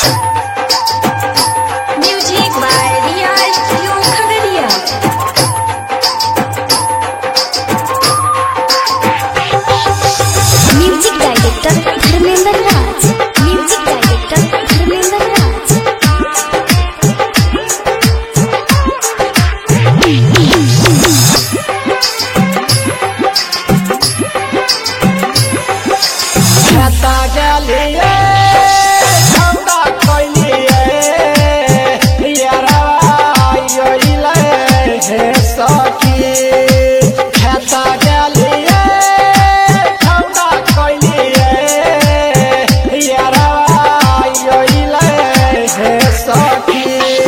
Music by Ria Studio Khagadia. Music director Dharmendra Raj. Music director Dharmendra Raj. खाता गलिए हमरा कइलिए यारवा आइले हे सखी खाता गलिए हमरा कइलिए यारवा आइले हे सखी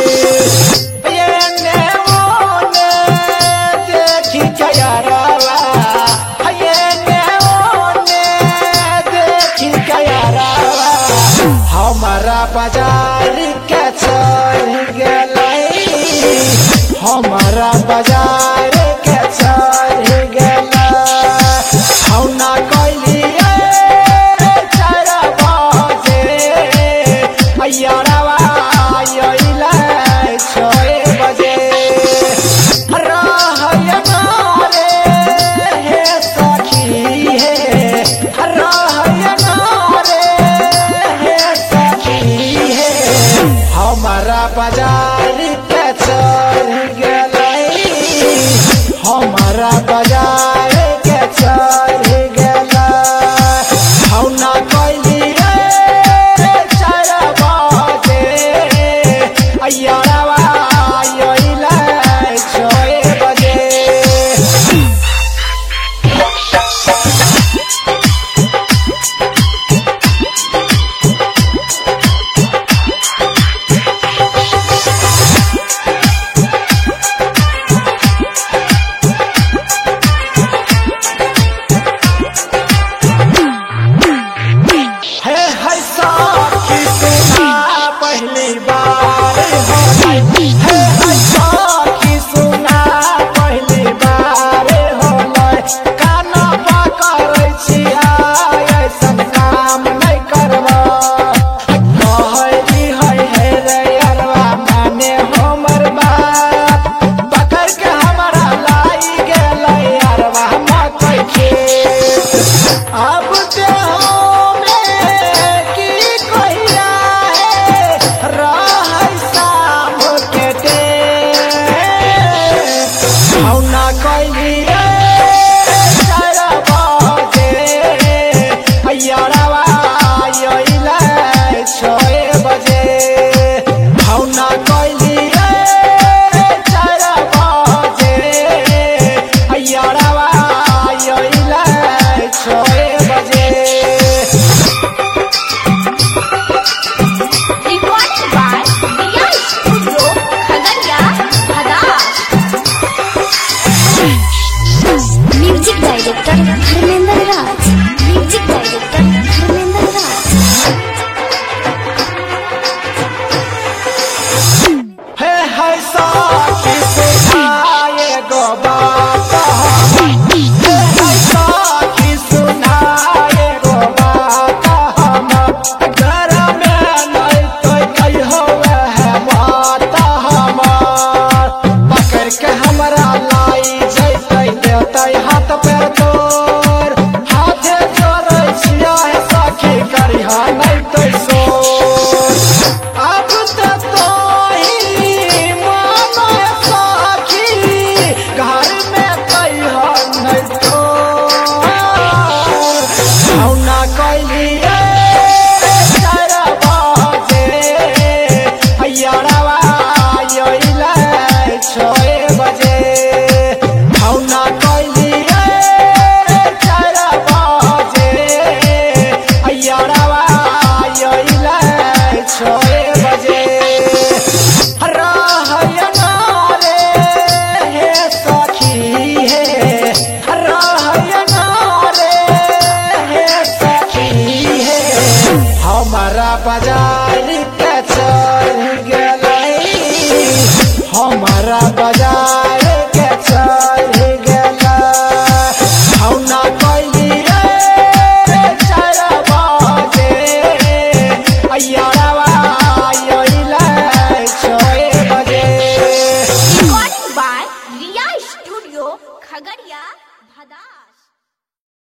एने ओने देखि के यारवा एने ओने देखि के यारवा हमारा बाजार के चढ़ गेलै हमारा बाजार के चढ़ गेलै हौना कइलिए 4 बजे यारवा आइले 6 बजे रहय नारे हे सखी हे रहय नारे हे सखी हे हमारा बाजार के चढ़ गेलै हमारा बाजार के चढ़ गेलै हौना कइलिए 4 बजे यारवा आइले 6 बजे है साथी सुना पहली बार हो गई